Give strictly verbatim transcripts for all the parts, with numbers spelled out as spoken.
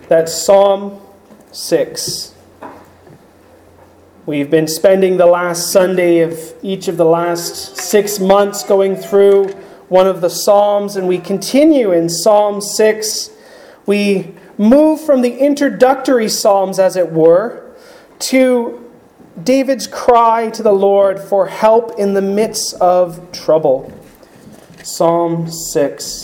That's Psalm six. We've been spending the last Sunday of each of the last six months going through one of the Psalms, and we continue in Psalm six. We move from the introductory Psalms, as it were, to David's cry to the Lord for help in the midst of trouble. Psalm six.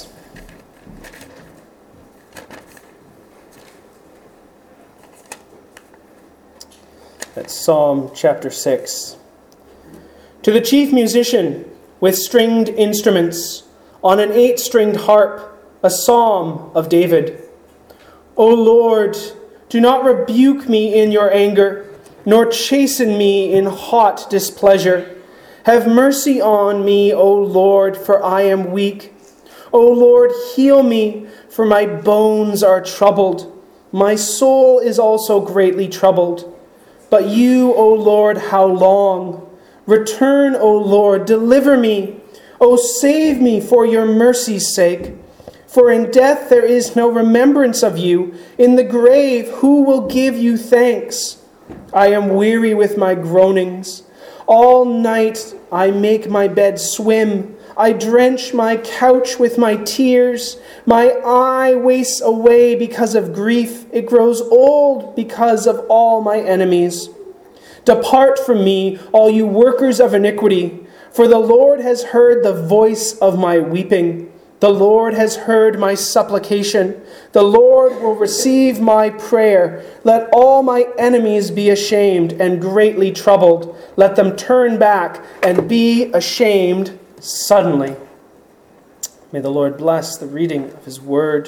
That's Psalm chapter six. To the chief musician with stringed instruments, on an eight-stringed harp, a psalm of David. O Lord, do not rebuke me in your anger, nor chasten me in hot displeasure. Have mercy on me, O Lord, for I am weak. O Lord, heal me, for my bones are troubled. My soul is also greatly troubled. But you, O Lord, how long? Return, O Lord, deliver me. O save me for your mercy's sake. For in death there is no remembrance of you. In the grave, who will give you thanks? I am weary with my groanings. All night I make my bed swim. I drench my couch with my tears. My eye wastes away because of grief. It grows old because of all my enemies. Depart from me, all you workers of iniquity, for the Lord has heard the voice of my weeping. The Lord has heard my supplication. The Lord will receive my prayer. Let all my enemies be ashamed and greatly troubled. Let them turn back and be ashamed suddenly. May the Lord bless the reading of his word.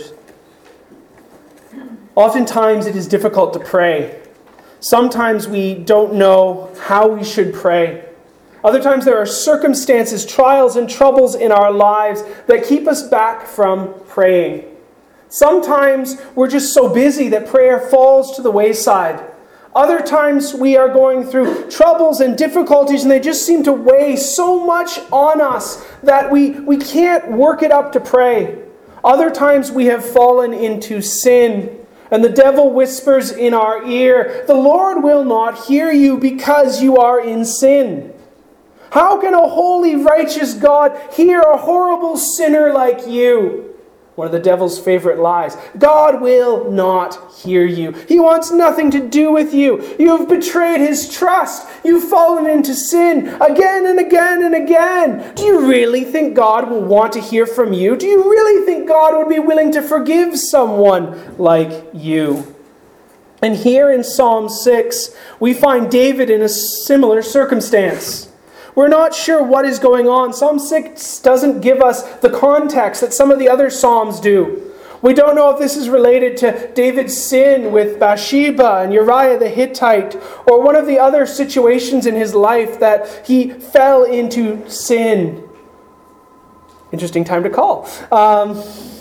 Oftentimes it is difficult to pray. Sometimes we don't know how we should pray. Other times there are circumstances, trials, and troubles in our lives that keep us back from praying. Sometimes we're just so busy that prayer falls to the wayside. Other times we are going through troubles and difficulties, and they just seem to weigh so much on us that we, we can't work it up to pray. Other times we have fallen into sin, and the devil whispers in our ear, "The Lord will not hear you because you are in sin." How can a holy, righteous God hear a horrible sinner like you? One of the devil's favorite lies. God will not hear you. He wants nothing to do with you. You have betrayed his trust. You've fallen into sin again and again and again. Do you really think God will want to hear from you? Do you really think God would be willing to forgive someone like you? And here in Psalm six, we find David in a similar circumstance. We're not sure what is going on. Psalm six doesn't give us the context that some of the other Psalms do. We don't know if this is related to David's sin with Bathsheba and Uriah the Hittite, or one of the other situations in his life that he fell into sin. Interesting time to call. Um,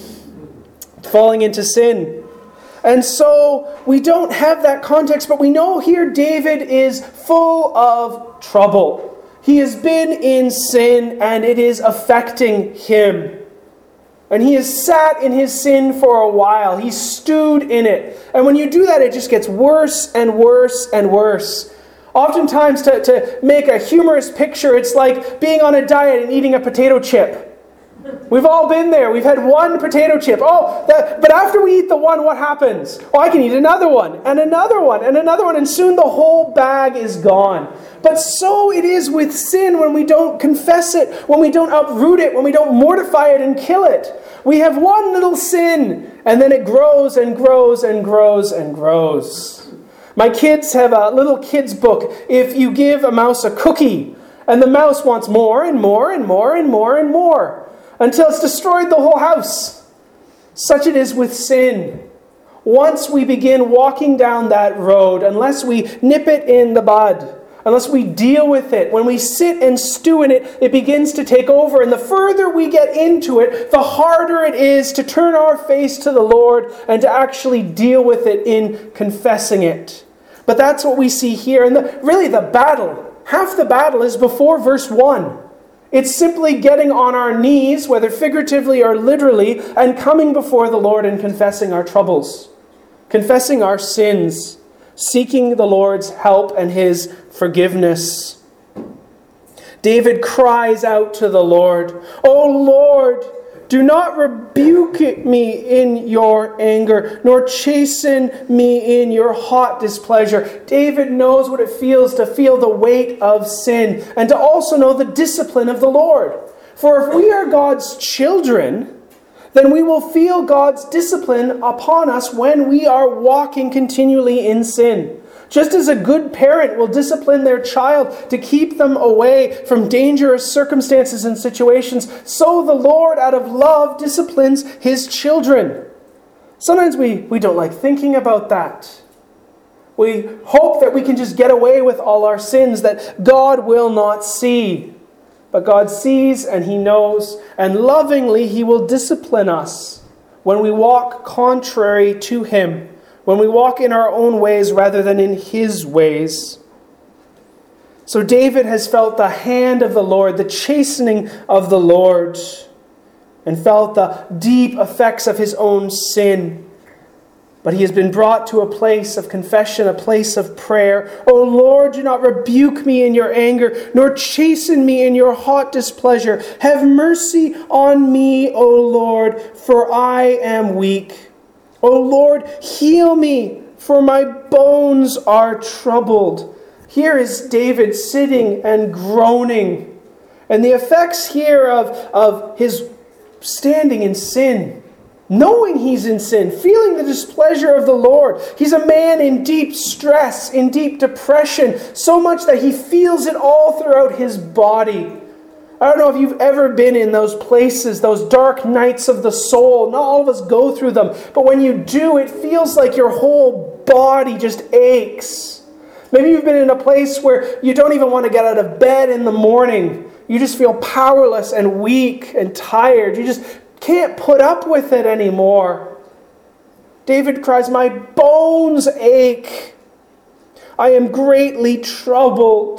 falling into sin. And so we don't have that context, but we know here David is full of trouble. He has been in sin and it is affecting him. And he has sat in his sin for a while. He's stewed in it. And when you do that, it just gets worse and worse and worse. Oftentimes, to, to make a humorous picture, it's like being on a diet and eating a potato chip. We've all been there. We've had one potato chip. Oh, that, but after we eat the one, what happens? Oh, I can eat another one, and another one, and another one, and soon the whole bag is gone. But so it is with sin when we don't confess it, when we don't uproot it, when we don't mortify it and kill it. We have one little sin, and then it grows and grows and grows and grows. My kids have a little kid's book. If you give a mouse a cookie, and the mouse wants more and more and more and more and more, until it's destroyed the whole house. Such it is with sin. Once we begin walking down that road, unless we nip it in the bud, unless we deal with it, when we sit and stew in it, it begins to take over. And the further we get into it, the harder it is to turn our face to the Lord and to actually deal with it in confessing it. But that's what we see here. And the, really the battle, half the battle is before verse one. It's simply getting on our knees, whether figuratively or literally, and coming before the Lord and confessing our troubles. confessing our sins, seeking the Lord's help and his forgiveness. David cries out to the Lord, "O Lord, do not rebuke me in your anger, nor chasten me in your hot displeasure." David knows what it feels to feel the weight of sin and to also know the discipline of the Lord. For if we are God's children, then we will feel God's discipline upon us when we are walking continually in sin. Just as a good parent will discipline their child to keep them away from dangerous circumstances and situations, so the Lord, out of love, disciplines his children. Sometimes we, we don't like thinking about that. We hope that we can just get away with all our sins, that God will not see. But God sees and he knows, and lovingly he will discipline us when we walk contrary to him, when we walk in our own ways rather than in his ways. So David has felt the hand of the Lord, the chastening of the Lord, and felt the deep effects of his own sin. But he has been brought to a place of confession, a place of prayer. "O Lord, do not rebuke me in your anger, nor chasten me in your hot displeasure. Have mercy on me, O Lord, for I am weak. O Lord, heal me, for my bones are troubled." Here is David sitting and groaning. And the effects here of, of his standing in sin, knowing he's in sin, feeling the displeasure of the Lord. He's a man in deep stress, in deep depression, so much that he feels it all throughout his body. I don't know if you've ever been in those places, those dark nights of the soul. Not all of us go through them, but when you do, it feels like your whole body just aches. Maybe you've been in a place where you don't even want to get out of bed in the morning. You just feel powerless and weak and tired. You just can't put up with it anymore. David cries, "My bones ache. I am greatly troubled.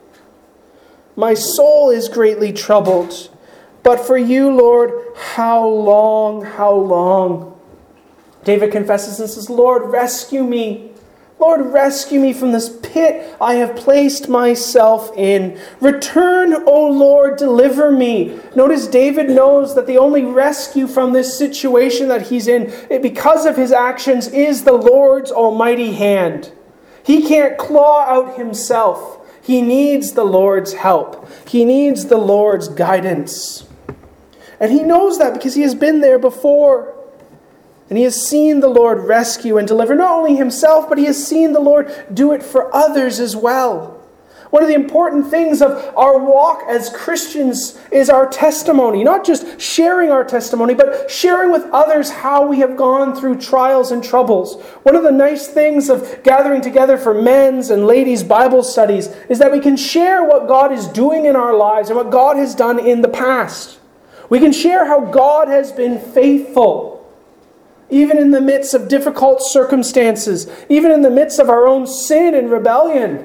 My soul is greatly troubled. But for you, Lord, how long, how long?" David confesses and says, "Lord, rescue me. Lord, rescue me from this pit I have placed myself in. Return, O Lord, deliver me." Notice David knows that the only rescue from this situation that he's in, because of his actions, is the Lord's almighty hand. He can't claw out himself. He needs the Lord's help. He needs the Lord's guidance. And he knows that because he has been there before. And he has seen the Lord rescue and deliver not only himself, but he has seen the Lord do it for others as well. One of the important things of our walk as Christians is our testimony. Not just sharing our testimony, but sharing with others how we have gone through trials and troubles. One of the nice things of gathering together for men's and ladies' Bible studies is that we can share what God is doing in our lives and what God has done in the past. We can share how God has been faithful, even in the midst of difficult circumstances, even in the midst of our own sin and rebellion.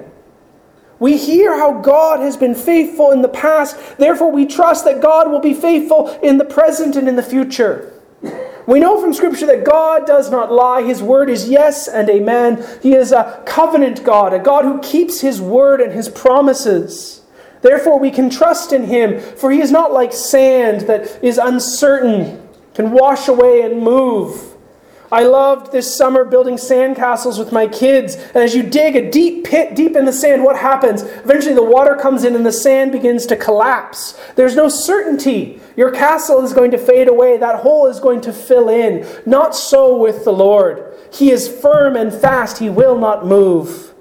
We hear how God has been faithful in the past. Therefore, we trust that God will be faithful in the present and in the future. We know from Scripture that God does not lie. His word is yes and amen. He is a covenant God, a God who keeps his word and his promises. Therefore, we can trust in him, for he is not like sand that is uncertain, can wash away and move. I loved this summer building sandcastles with my kids. And as you dig a deep pit deep in the sand, what happens? Eventually the water comes in and the sand begins to collapse. There's no certainty. Your castle is going to fade away. That hole is going to fill in. Not so with the Lord. He is firm and fast. He will not move.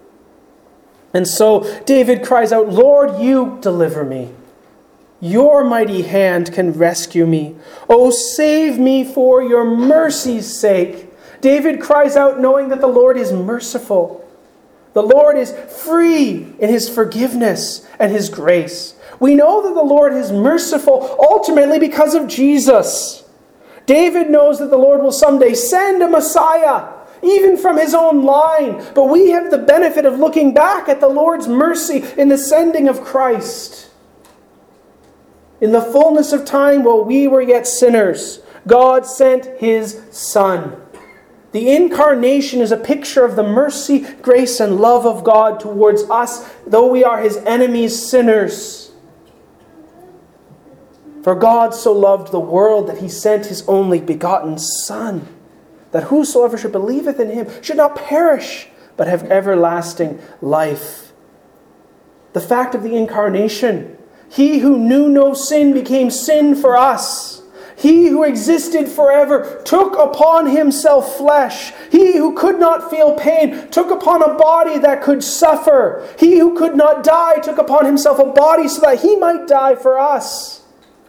And so David cries out, "Lord, you deliver me. Your mighty hand can rescue me. Oh, save me for your mercy's sake." David cries out knowing that the Lord is merciful. The Lord is free in his forgiveness and his grace. We know that the Lord is merciful ultimately because of Jesus. David knows that the Lord will someday send a Messiah, even from his own line. But we have the benefit of looking back at the Lord's mercy in the sending of Christ. In the fullness of time, while we were yet sinners, God sent his Son. The incarnation is a picture of the mercy, grace, and love of God towards us, though we are his enemies, sinners. For God so loved the world that he sent his only begotten Son, that whosoever should believeth in him should not perish, but have everlasting life. The fact of the incarnation, he who knew no sin became sin for us. He who existed forever took upon himself flesh. He who could not feel pain took upon a body that could suffer. He who could not die took upon himself a body so that he might die for us.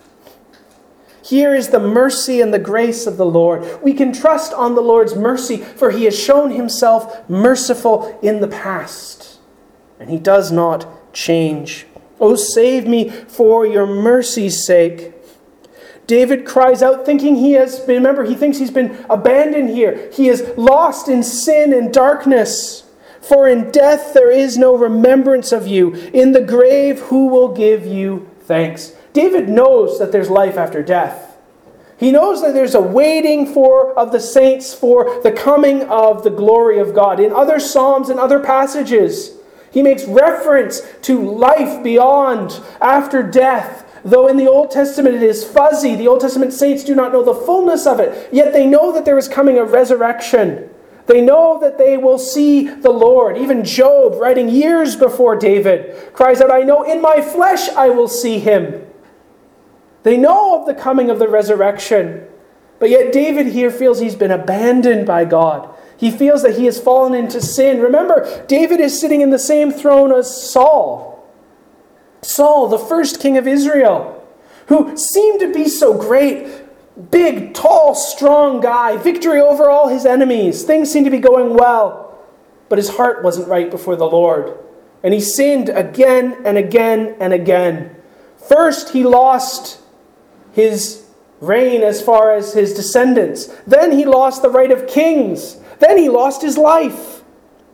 Here is the mercy and the grace of the Lord. We can trust on the Lord's mercy, for he has shown himself merciful in the past, and he does not change. Oh, save me for your mercy's sake. David cries out thinking he has been, remember, he thinks he's been abandoned here. He is lost in sin and darkness. For in death there is no remembrance of you. In the grave, who will give you thanks? David knows that there's life after death. He knows that there's a waiting for of the saints for the coming of the glory of God. In other psalms and other passages, he makes reference to life beyond, after death. Though in the Old Testament it is fuzzy, the Old Testament saints do not know the fullness of it, yet they know that there is coming a resurrection. They know that they will see the Lord. Even Job, writing years before David, cries out, I know in my flesh I will see him. They know of the coming of the resurrection, but yet David here feels he's been abandoned by God. He feels that he has fallen into sin. Remember, David is sitting in the same throne as Saul. Saul, the first king of Israel, who seemed to be so great, big, tall, strong guy, victory over all his enemies. Things seemed to be going well, but his heart wasn't right before the Lord. And he sinned again and again and again. First, he lost his reign as far as his descendants. Then he lost the right of kings. Then he lost his life.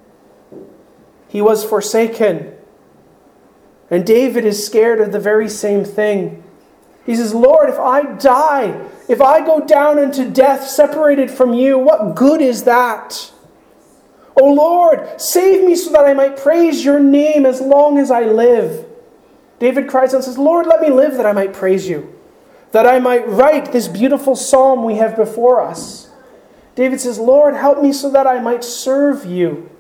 He was forsaken. And David is scared of the very same thing. He says, Lord, if I die, if I go down into death separated from you, what good is that? O Lord, save me so that I might praise your name as long as I live. David cries out and says, Lord, let me live that I might praise you, that I might write this beautiful psalm we have before us. David says, Lord, help me so that I might serve you.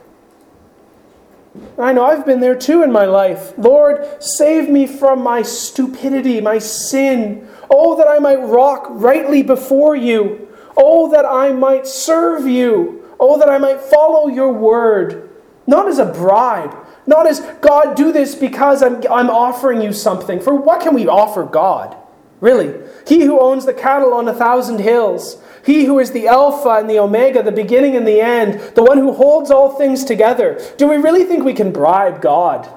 I know I've been there too in my life. Lord, save me from my stupidity, my sin. Oh, that I might walk rightly before you. Oh, that I might serve you. Oh, that I might follow your word. Not as a bribe. Not as, God, do this because I'm, I'm offering you something. For what can we offer God? Really? He who owns the cattle on a thousand hills. He who is the Alpha and the Omega, the beginning and the end, the one who holds all things together. Do we really think we can bribe God?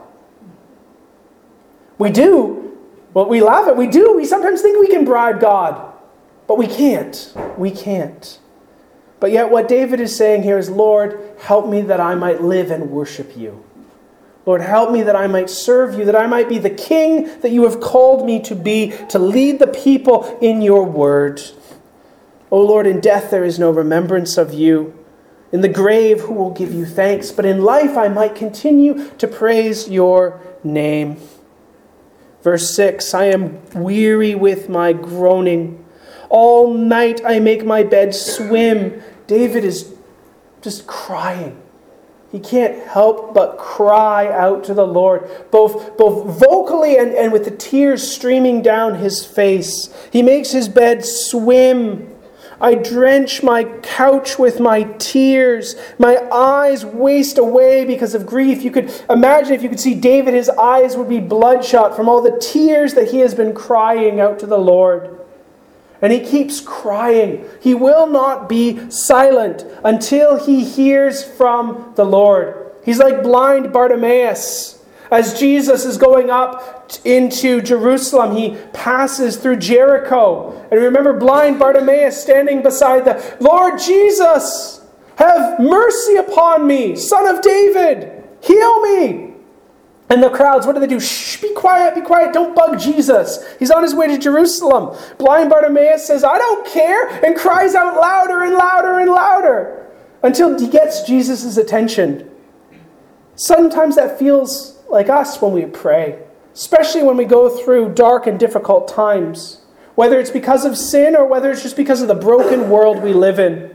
We do. Well, we laugh at it. We do. We sometimes think we can bribe God. But we can't. We can't. But yet what David is saying here is, Lord, help me that I might live and worship you. Lord, help me that I might serve you, that I might be the king that you have called me to be, to lead the people in your word. O Lord, in death there is no remembrance of you. In the grave, who will give you thanks? But in life I might continue to praise your name. Verse six, I am weary with my groaning. All night I make my bed swim. David is just crying. He can't help but cry out to the Lord, both, both vocally and, and with the tears streaming down his face. He makes his bed swim. I drench my couch with my tears. My eyes waste away because of grief. You could imagine if you could see David, his eyes would be bloodshot from all the tears that he has been crying out to the Lord. And he keeps crying. He will not be silent until he hears from the Lord. He's like blind Bartimaeus. As Jesus is going up into Jerusalem, he passes through Jericho. And remember blind Bartimaeus standing beside the Lord Jesus, have mercy upon me, Son of David, heal me. And the crowds, what do they do? Shh, be quiet, be quiet, don't bug Jesus. He's on his way to Jerusalem. Blind Bartimaeus says, I don't care, and cries out louder and louder and louder. until he gets Jesus' attention. Sometimes that feels like us when we pray, especially when we go through dark and difficult times, whether it's because of sin or whether it's just because of the broken world we live in.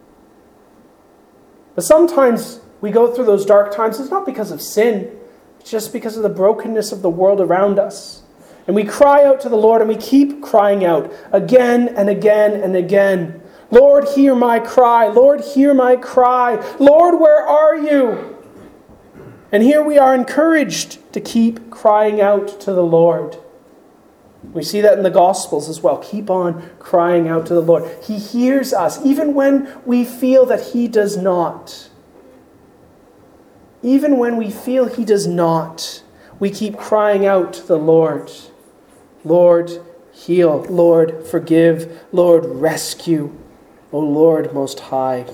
But sometimes we go through those dark times, it's not because of sin, it's just because of the brokenness of the world around us. And we cry out to the Lord, and we keep crying out again and again and again. Lord, hear my cry. Lord, hear my cry. Lord, where are you? And here we are encouraged to keep crying out to the Lord. We see that in the Gospels as well. Keep on crying out to the Lord. He hears us, even when we feel that He does not. Even when we feel He does not, we keep crying out to the Lord. Lord, heal. Lord, forgive. Lord, rescue. O Lord Most High.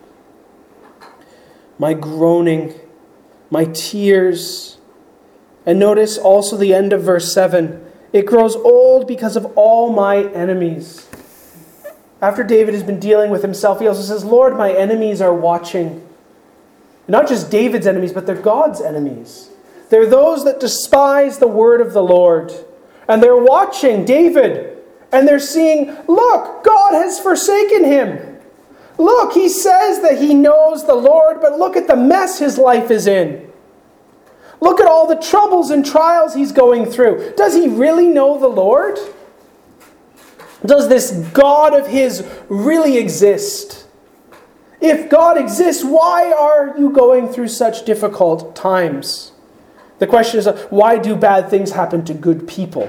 My groaning, my tears. And notice also the end of verse seven. It grows old because of all my enemies. After David has been dealing with himself, he also says, Lord, my enemies are watching. Not just David's enemies, but they're God's enemies. They're those that despise the word of the Lord. And they're watching David. And they're seeing, look, God has forsaken him. Look, he says that he knows the Lord, but look at the mess his life is in. Look at all the troubles and trials he's going through. Does he really know the Lord? Does this God of his really exist? If God exists, why are you going through such difficult times? The question is, why do bad things happen to good people?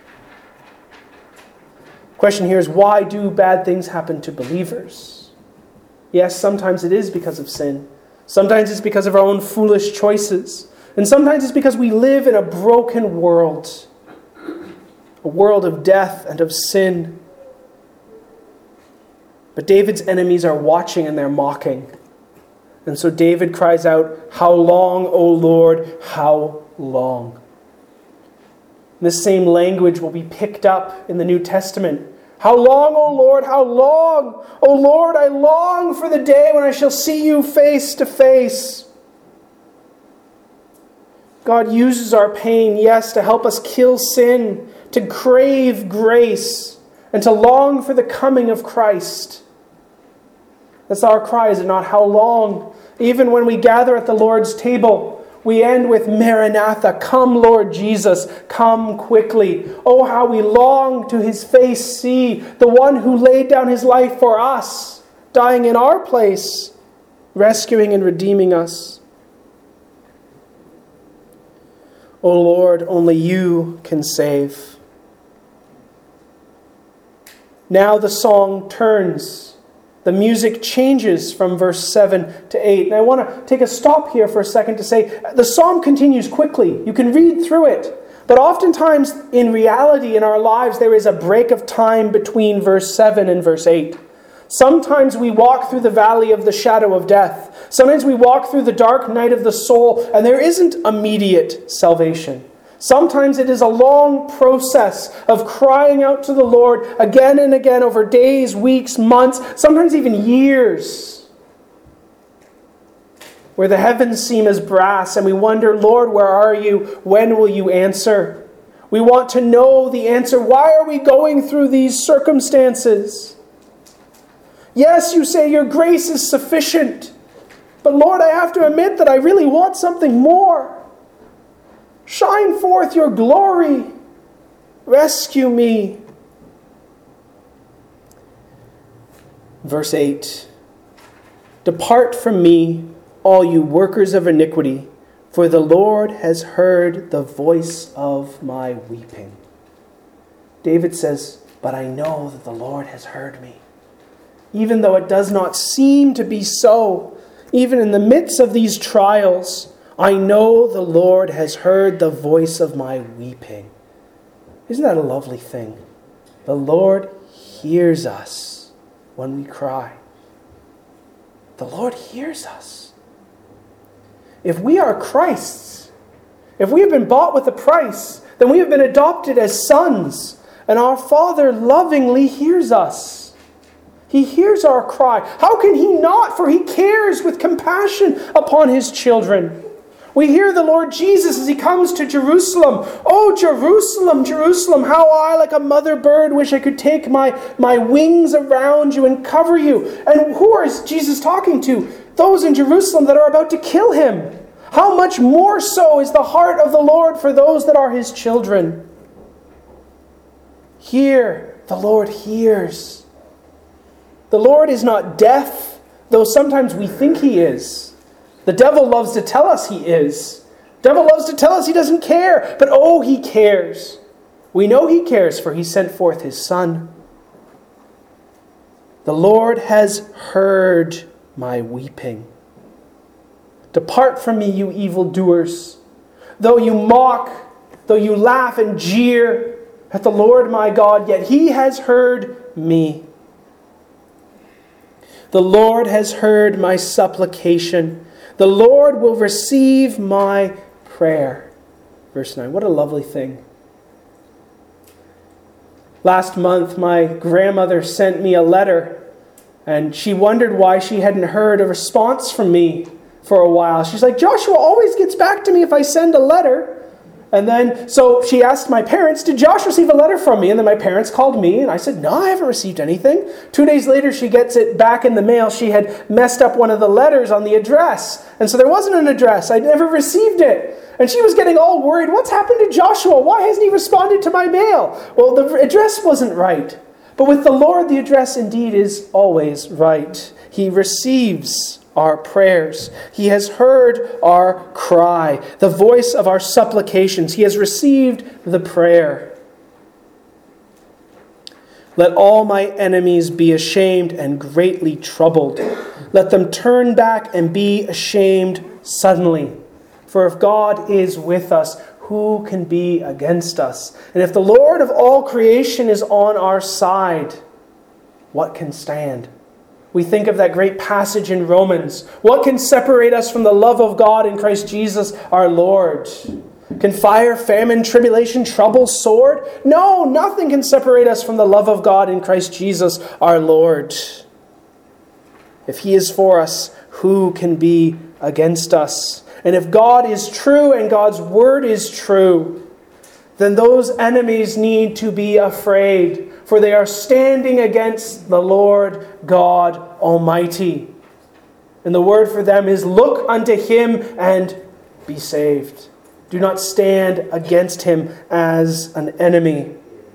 The question here is, why do bad things happen to believers? Yes, sometimes it is because of sin. Sometimes it's because of our own foolish choices. And sometimes it's because we live in a broken world. A world of death and of sin. But David's enemies are watching and they're mocking. And so David cries out, how long, O Lord, how long? This same language will be picked up in the New Testament. How long, O Lord, how long? O Lord, I long for the day when I shall see you face to face. God uses our pain, yes, to help us kill sin, to crave grace, and to long for the coming of Christ. That's our cry, is it not? How long? Even when we gather at the Lord's table, we end with Maranatha, come Lord Jesus, come quickly. Oh, how we long to his face see, the one who laid down his life for us, dying in our place, rescuing and redeeming us. O Lord, only you can save. Now the song turns. The music changes from verse seven to eight. And I want to take a stop here for a second to say, the psalm continues quickly. You can read through it. But oftentimes, in reality, in our lives, there is a break of time between verse seven and verse eight. Sometimes we walk through the valley of the shadow of death. Sometimes we walk through the dark night of the soul, and there isn't immediate salvation. Sometimes it is a long process of crying out to the Lord again and again over days, weeks, months, sometimes even years, where the heavens seem as brass and we wonder, Lord, where are you? When will you answer? We want to know the answer. Why are we going through these circumstances? Yes, you say your grace is sufficient, but Lord, I have to admit that I really want something more. Shine forth your glory. Rescue me. Verse eight. Depart from me, all you workers of iniquity, for the Lord has heard the voice of my weeping. David says, but I know that the Lord has heard me. Even though it does not seem to be so, even in the midst of these trials, I know the Lord has heard the voice of my weeping. Isn't that a lovely thing? The Lord hears us when we cry. The Lord hears us. If we are Christ's, if we have been bought with a price, then we have been adopted as sons, and our Father lovingly hears us. He hears our cry. How can he not? For he cares with compassion upon his children. We hear the Lord Jesus as he comes to Jerusalem. Oh, Jerusalem, Jerusalem, how I, like a mother bird, wish I could take my, my wings around you and cover you. And who is Jesus talking to? Those in Jerusalem that are about to kill him. How much more so is the heart of the Lord for those that are his children? Here, the Lord hears. The Lord is not deaf, though sometimes we think he is. The devil loves to tell us he is. The devil loves to tell us he doesn't care. But oh, he cares. We know he cares, for he sent forth his Son. The Lord has heard my weeping. Depart from me, you evildoers. Though you mock, though you laugh and jeer at the Lord my God, yet he has heard me. The Lord has heard my supplication. The Lord will receive my prayer. Verse nine. What a lovely thing. Last month, my grandmother sent me a letter, and she wondered why she hadn't heard a response from me for a while. She's like, Joshua always gets back to me if I send a letter. And then, so she asked my parents, did Josh receive a letter from me? And then my parents called me, and I said, no, I haven't received anything. Two days later, she gets it back in the mail. She had messed up one of the letters on the address. And so there wasn't an address. I'd never received it. And she was getting all worried. What's happened to Joshua? Why hasn't he responded to my mail? Well, the address wasn't right. But with the Lord, the address indeed is always right. He receives our prayers. He has heard our cry, the voice of our supplications. He has received the prayer. Let all my enemies be ashamed and greatly troubled. Let them turn back and be ashamed suddenly. For if God is with us, who can be against us? And if the Lord of all creation is on our side, what can stand? We think of that great passage in Romans. What can separate us from the love of God in Christ Jesus our Lord? Can fire, famine, tribulation, trouble, sword? No, nothing can separate us from the love of God in Christ Jesus our Lord. If he is for us, who can be against us? And if God is true and God's word is true, then those enemies need to be afraid, for they are standing against the Lord God Almighty. And the word for them is, look unto him and be saved. Do not stand against him as an enemy.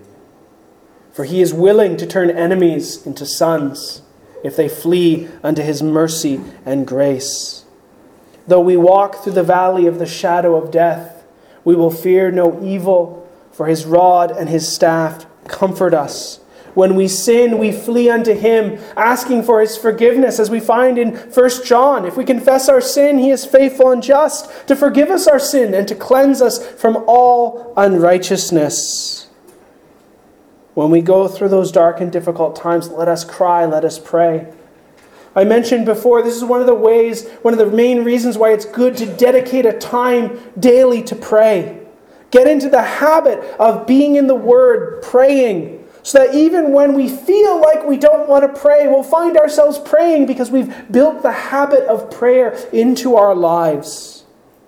For he is willing to turn enemies into sons if they flee unto his mercy and grace. Though we walk through the valley of the shadow of death, we will fear no evil, for his rod and his staff comfort us. When we sin, we flee unto him, asking for his forgiveness, as we find in First John. If we confess our sin, he is faithful and just to forgive us our sin and to cleanse us from all unrighteousness. When we go through those dark and difficult times, let us cry, let us pray. I mentioned before, this is one of the ways, one of the main reasons why it's good to dedicate a time daily to pray. Get into the habit of being in the Word, praying, so that even when we feel like we don't want to pray, we'll find ourselves praying because we've built the habit of prayer into our lives.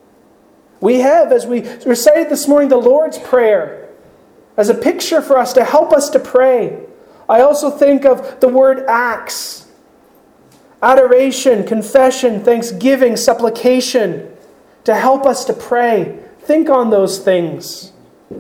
We have, as we recited this morning, the Lord's Prayer as a picture for us to help us to pray. I also think of the word acts. Adoration, confession, thanksgiving, supplication, to help us to pray. Think on those things.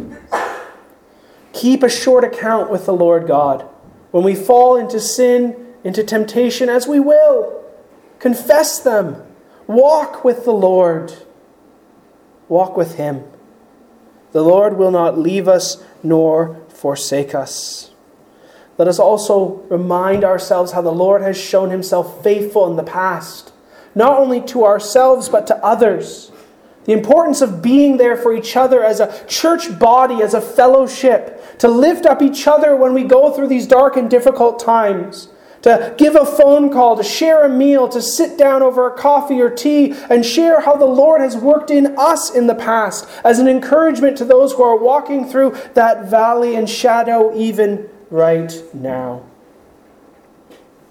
Keep a short account with the Lord God. When we fall into sin, into temptation, as we will, confess them. Walk with the Lord. Walk with him. The Lord will not leave us nor forsake us. Let us also remind ourselves how the Lord has shown himself faithful in the past, not only to ourselves but to others. The importance of being there for each other as a church body, as a fellowship, to lift up each other when we go through these dark and difficult times, to give a phone call, to share a meal, to sit down over a coffee or tea and share how the Lord has worked in us in the past as an encouragement to those who are walking through that valley and shadow even right now.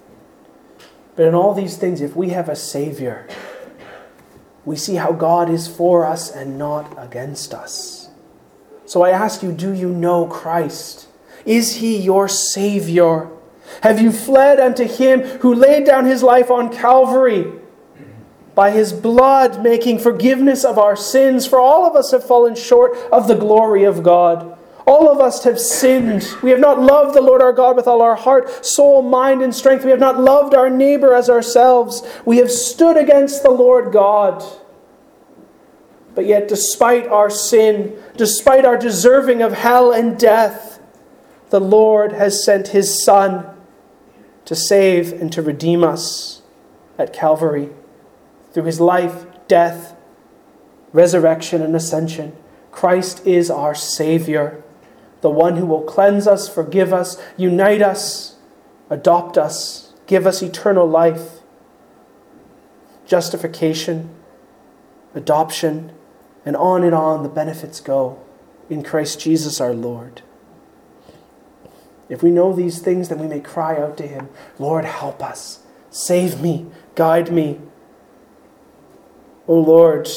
But in all these things, if we have a Savior, we see how God is for us and not against us. So I ask you, do you know Christ? Is He your Savior? Have you fled unto Him who laid down His life on Calvary, by His blood making forgiveness of our sins? For all of us have fallen short of the glory of God. All of us have sinned. We have not loved the Lord our God with all our heart, soul, mind, and strength. We have not loved our neighbor as ourselves. We have stood against the Lord God. But yet, despite our sin, despite our deserving of hell and death, the Lord has sent His Son to save and to redeem us at Calvary through His life, death, resurrection, and ascension. Christ is our Savior, the one who will cleanse us, forgive us, unite us, adopt us, give us eternal life, justification, adoption, and on and on the benefits go in Christ Jesus our Lord. If we know these things, then we may cry out to Him, Lord, help us, save me, guide me. O Lord,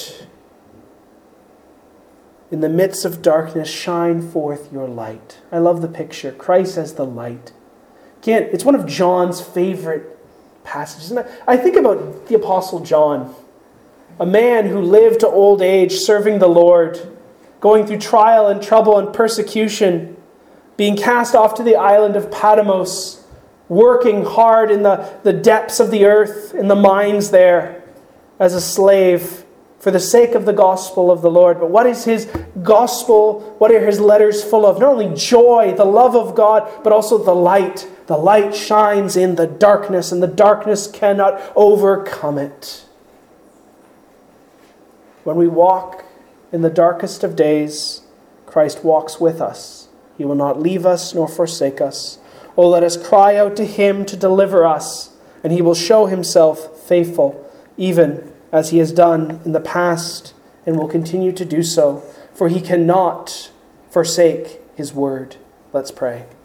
in the midst of darkness, shine forth your light. I love the picture. Christ as the light. Can't, it's one of John's favorite passages. I think about the Apostle John, a man who lived to old age serving the Lord, going through trial and trouble and persecution, being cast off to the island of Patmos, working hard in the, the depths of the earth, in the mines there, as a slave, for the sake of the gospel of the Lord. But what is his gospel? What are his letters full of? Not only joy, the love of God, but also the light. The light shines in the darkness, and the darkness cannot overcome it. When we walk in the darkest of days, Christ walks with us. He will not leave us nor forsake us. Oh, let us cry out to Him to deliver us, and He will show Himself faithful, even as He has done in the past and will continue to do so, for He cannot forsake His word. Let's pray.